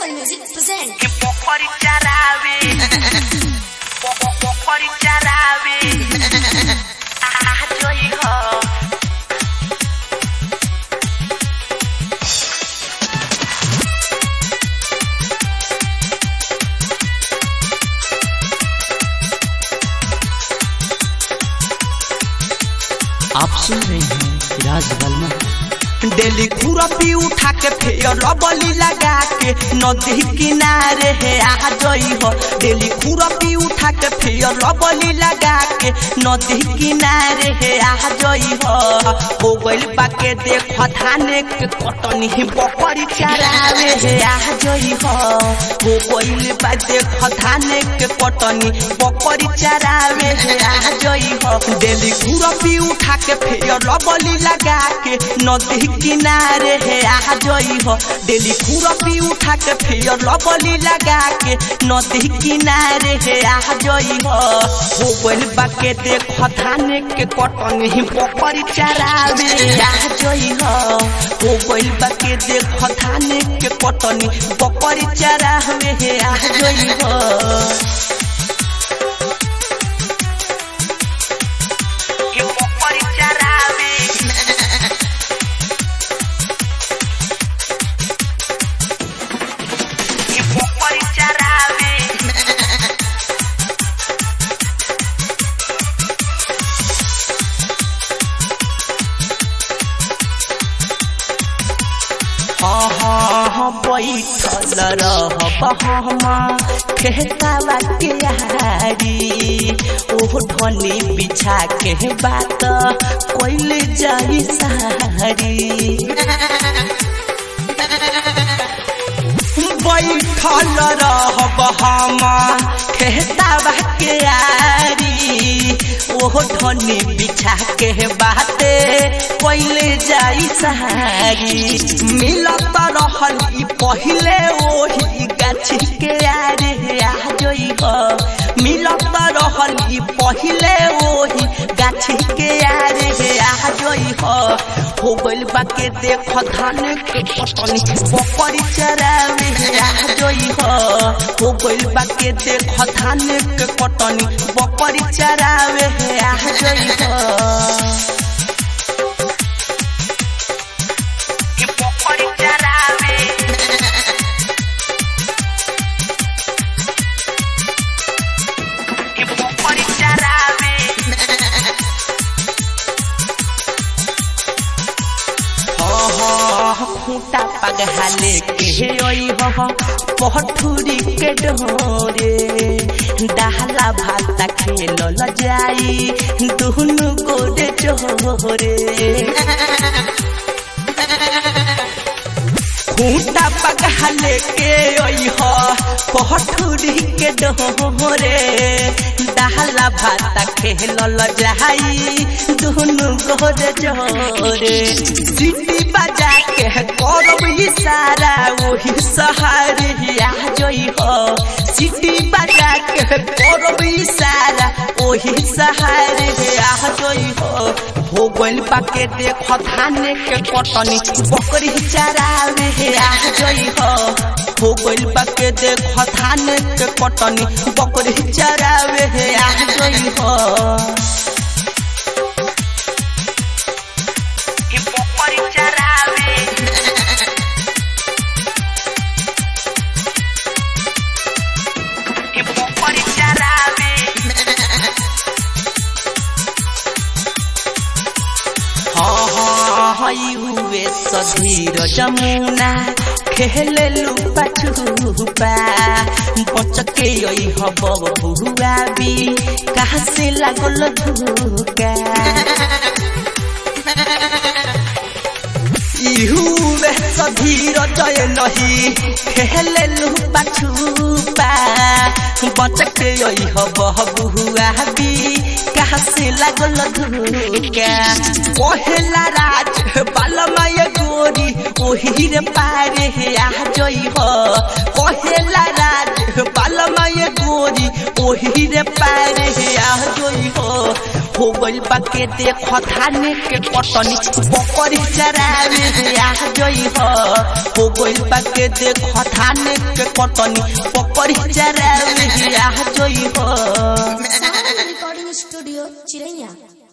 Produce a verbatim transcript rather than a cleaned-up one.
Apple Music present. Que pokori charawe, pokori charawe, ah joy ho. आप सुन रहे हैं राज बलमा। डेली खुरपी उठा के फेयर रबली लगा के नदी किनारे है आ गई हो। डेली खुरपी उठा के फेयर रबली लगा के नदी किनारे है आ गई हो। हो गइल बाके देख थाने के कटनी बकरी चरावे है आ गई हो। हो गइल बा देख थाने के कटनी बकरी चरावे है आ गई हो। डेली खुरपी उठा के फेयर रबली लगा के नदी किनारे है आ गई हो। डेली खुरपी उठा के फिर रबली लगा के नदी किनारे है आ गई हो। हो गइल बाके देख थाने के कटनी बकरी चरावे आ गई हो। हो गइल बाके देख थाने के कटनी बकरी चरावे है आ गई हो। बैठल रहबहमा खेतावा के यारी ओह ढनी बिछा के बात कोइल जाई सारी। बैठल रहबहमा खेतावा के यारी ओह ढनी बिछा के बाते कोइल जाई सारी। मिलत रहल पहिले ओही गाछी के यारे आ गई हो। मिलत रहल पहिले ओही गाछी के यारे आ गई हो। हो गइल बाके देख धान के कटनी बकरी चरावे आ गई हो। हो गइल बाके देख धान के कटनी बकरी चरावे आ गई हो। खूटा पगहाले के ओई हो पठुरी के डोरे डाला भाता खेलल जाई दुनु गोरे चोरे। खूटा पगहाले के ओई हो पठुरी के डोरे डाला भाता खेलल जाई दुनु गोरे चोरे। सिटी बजा के करब इशारा वही सहारे आ गई हो। सिटी बजा के करब इशारा वही सहारे आ गई हो। हो गइल बाके देख थाने के कटनी बकरी चरावे आ गई हो। हो गइल बाके देख थाने के कटनी बकरी चरावे आ गई हो। हुए सधीर जमुना खेले लुपा छुपा बचके यही हब बहुआ भी कहाँ से लागल धुका। हुए सधीर जय नहीं खेले लुपा छुपा बचके यही हब बहुआ भी कहाँ से लागल धुका। पहला राज बालमा ये गोरी ओही रे पारे आ गई हो। पहला राज बालमा ये गोरी ओही रे पारे आ गई हो। हो गइल बाके देख धाने के कटनी बकरी चरावे रे आ जई हो हो गइल बाके देख धाने के कटनी बकरी चरावे रे आ जई हो रिकॉर्डिंग स्टूडियो चिरैया।